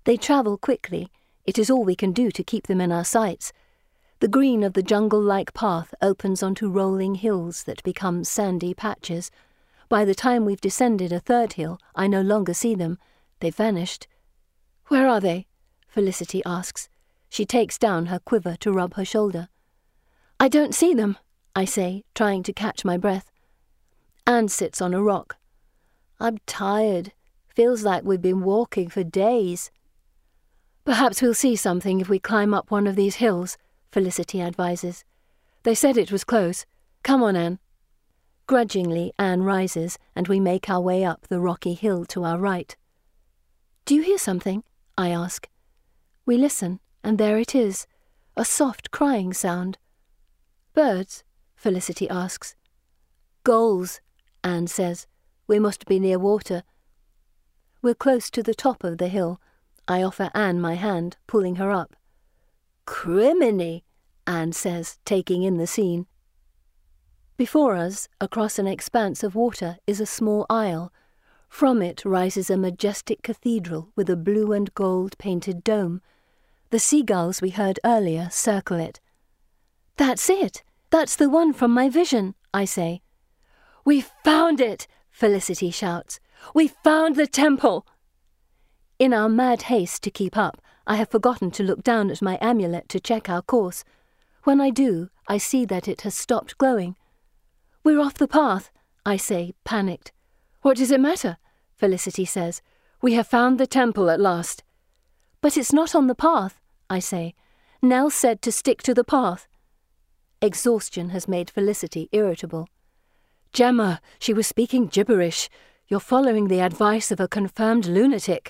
They travel quickly. It is all we can do to keep them in our sights. The green of the jungle-like path opens onto rolling hills that become sandy patches. By the time we've descended a third hill, I no longer see them. They've vanished. "Where are they?" Felicity asks. She takes down her quiver to rub her shoulder. "I don't see them," I say, trying to catch my breath. Anne sits on a rock. "I'm tired. Feels like we've been walking for days." "Perhaps we'll see something if we climb up one of these hills," Felicity advises. "They said it was close. Come on, Anne." Grudgingly, Anne rises, and we make our way up the rocky hill to our right. "Do you hear something?" I ask. We listen, and there it is, a soft crying sound. "Birds?" Felicity asks. "Gulls," Anne says. "We must be near water." We're close to the top of the hill. I offer Anne my hand, pulling her up. "Criminy," Anne says, taking in the scene. Before us, across an expanse of water, is a small isle. From it rises a majestic cathedral with a blue and gold painted dome. The seagulls we heard earlier circle it. "That's it! That's the one from my vision," I say. "We found it!" Felicity shouts. "We found the temple!" In our mad haste to keep up, I have forgotten to look down at my amulet to check our course. When I do, I see that it has stopped glowing. "We're off the path," I say, panicked. "What does it matter?" Felicity says. "We have found the temple at last." "But it's not on the path," I say. "Nell said to stick to the path." Exhaustion has made Felicity irritable. "Gemma, she was speaking gibberish. You're following the advice of a confirmed lunatic."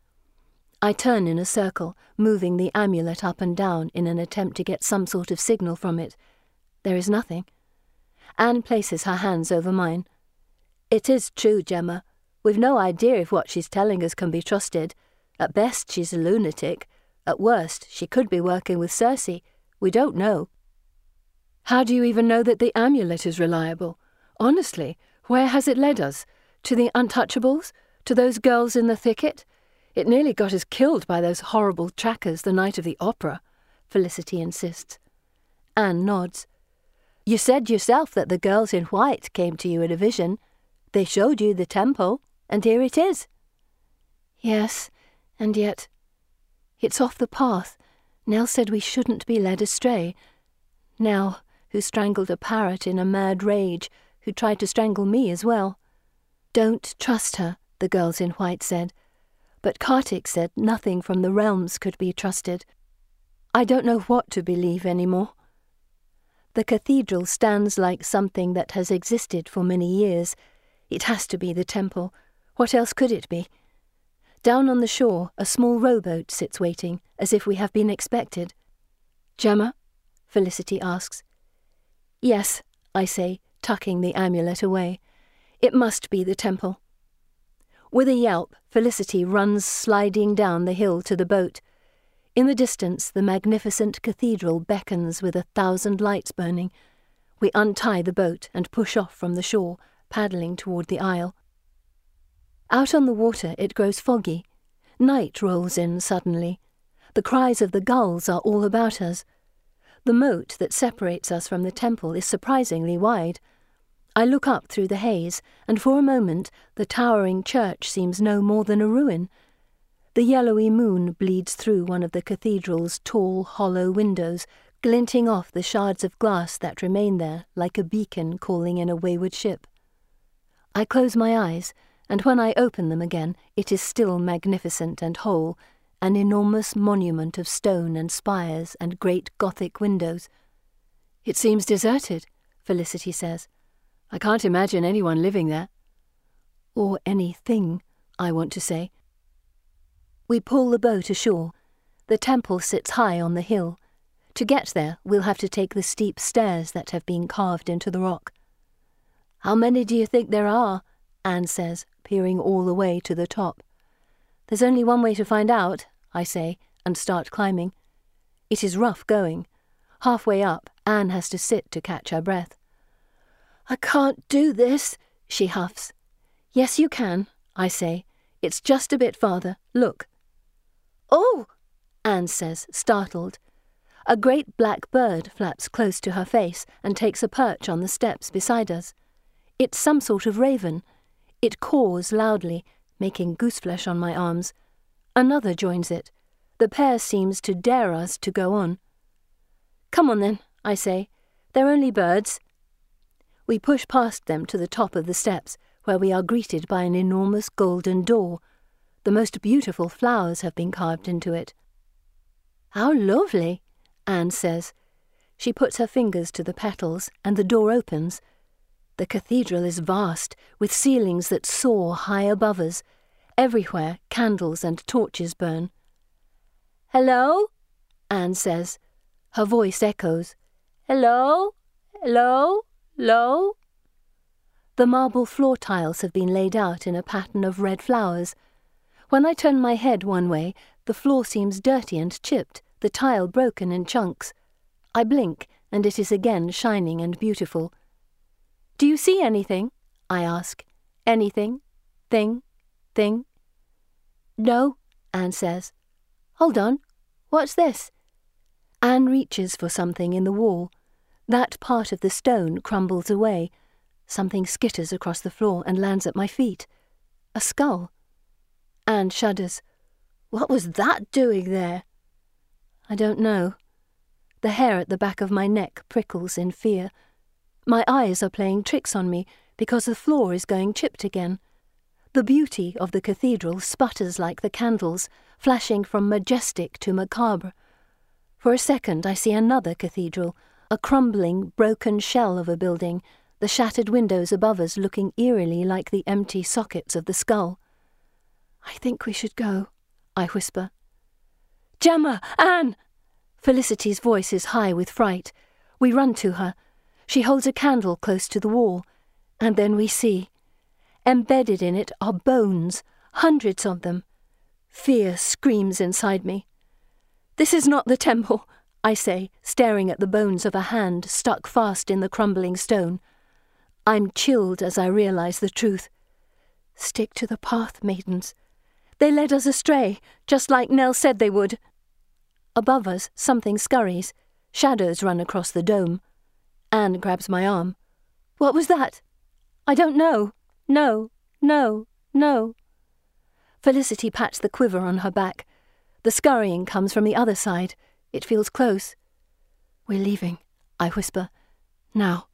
I turn in a circle, moving the amulet up and down in an attempt to get some sort of signal from it. There is nothing. Anne places her hands over mine. "It is true, Gemma. We've no idea if what she's telling us can be trusted. At best, she's a lunatic. At worst, she could be working with Circe. We don't know." "How do you even know that the amulet is reliable? Honestly, where has it led us? To the Untouchables? To those girls in the thicket? It nearly got us killed by those horrible trackers the night of the opera," Felicity insists. Anne nods. "You said yourself that the girls in white came to you in a vision. They showed you the temple, and here it is." "Yes, and yet it's off the path. Nell said we shouldn't be led astray. Nell, who strangled a parrot in a mad rage, who tried to strangle me as well." "Don't trust her," the girls in white said. But Kartik said nothing from the realms could be trusted. I don't know what to believe anymore. The cathedral stands like something that has existed for many years. It has to be the temple. What else could it be? Down on the shore, a small rowboat sits waiting, as if we have been expected. "Gemma?" Felicity asks. "Yes," I say, tucking the amulet away. "It must be the temple." With a yelp, Felicity runs sliding down the hill to the boat. In the distance, the magnificent cathedral beckons with 1,000 lights burning. We untie the boat and push off from the shore, paddling toward the isle. Out on the water it grows foggy. Night rolls in suddenly. The cries of the gulls are all about us. The moat that separates us from the temple is surprisingly wide. I look up through the haze, and for a moment the towering church seems no more than a ruin. The yellowy moon bleeds through one of the cathedral's tall, hollow windows, glinting off the shards of glass that remain there like a beacon calling in a wayward ship. I close my eyes, and when I open them again, it is still magnificent and whole, an enormous monument of stone and spires and great Gothic windows. "It seems deserted," Felicity says. "I can't imagine anyone living there." Or anything, I want to say. We pull the boat ashore. The temple sits high on the hill. To get there, we'll have to take the steep stairs that have been carved into the rock. "How many do you think there are?" Anne says, peering all the way to the top. "There's only one way to find out," I say, and start climbing. It is rough going. Halfway up, Anne has to sit to catch her breath. "I can't do this," she huffs. "Yes, you can," I say. "It's just a bit farther. Look." Oh! Anne says, startled. A great black bird flaps close to her face and takes a perch on the steps beside us. It's some sort of raven. It caws loudly, making gooseflesh on my arms. Another joins it. The pair seems to dare us to go on. Come on then, I say. They're only birds. We push past them to the top of the steps, where we are greeted by an enormous golden door. The most beautiful flowers have been carved into it. How lovely, Anne says. She puts her fingers to the petals, and the door opens. The cathedral is vast, with ceilings that soar high above us. Everywhere candles and torches burn. Hello? Anne says. Her voice echoes. Hello? Hello? Hello? The marble floor tiles have been laid out in a pattern of red flowers. When I turn my head one way, the floor seems dirty and chipped, the tile broken in chunks. I blink, and it is again shining and beautiful. Do you see anything? I ask. Anything? Thing? No, Anne says. Hold on. What's this? Anne reaches for something in the wall. That part of the stone crumbles away. Something skitters across the floor and lands at my feet. A skull. Anne shudders. What was that doing there? I don't know. The hair at the back of my neck prickles in fear. My eyes are playing tricks on me because the floor is going chipped again. The beauty of the cathedral sputters like the candles, flashing from majestic to macabre. For a second I see another cathedral, a crumbling, broken shell of a building, the shattered windows above us looking eerily like the empty sockets of the skull. I think we should go, I whisper. Gemma! Anne! Felicity's voice is high with fright. We run to her. She holds a candle close to the wall, and then we see. Embedded in it are bones, hundreds of them. Fear screams inside me. This is not the temple, I say, staring at the bones of a hand stuck fast in the crumbling stone. I'm chilled as I realize the truth. Stick to the path, maidens. They led us astray, just like Nell said they would. Above us, something scurries. Shadows run across the dome. Anne grabs my arm. What was that? I don't know. No. Felicity pats the quiver on her back. The scurrying comes from the other side. It feels close. We're leaving, I whisper. Now.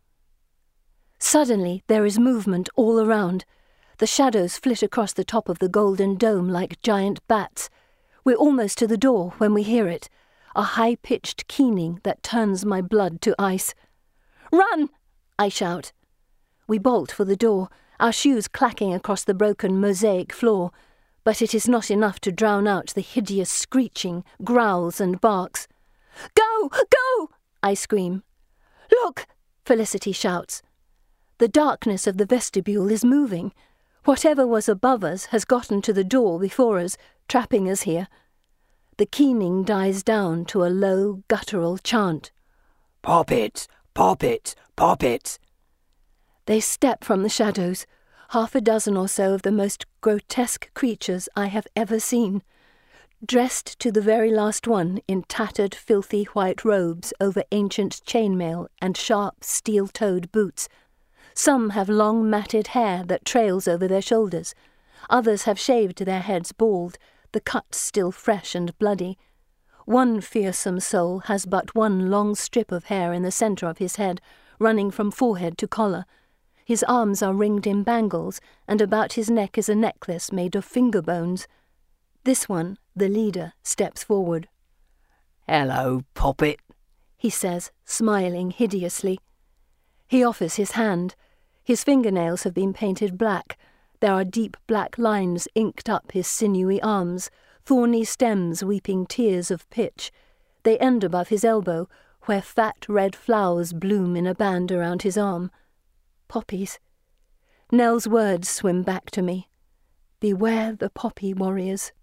Suddenly there is movement all around. The shadows flit across the top of the golden dome like giant bats. We're almost to the door when we hear it, a high-pitched keening that turns my blood to ice. Run! I shout. We bolt for the door, our shoes clacking across the broken mosaic floor, but it is not enough to drown out the hideous screeching, growls and barks. Go! Go! I scream. Look! Felicity shouts. The darkness of the vestibule is moving. Whatever was above us has gotten to the door before us, trapping us here. The keening dies down to a low, guttural chant. Pop it! Pop it! Pop it! They step from the shadows, 6 or so of the most grotesque creatures I have ever seen, dressed to the very last one in tattered, filthy white robes over ancient chainmail and sharp, steel-toed boots. Some have long matted hair that trails over their shoulders. Others have shaved their heads bald, the cuts still fresh and bloody. One fearsome soul has but one long strip of hair in the centre of his head, running from forehead to collar. His arms are ringed in bangles, and about his neck is a necklace made of finger bones. This one, the leader, steps forward. "Hello, Poppet," he says, smiling hideously. He offers his hand. His fingernails have been painted black. There are deep black lines inked up his sinewy arms, thorny stems weeping tears of pitch. They end above his elbow, where fat red flowers bloom in a band around his arm. Poppies. Nell's words swim back to me. Beware the poppy warriors.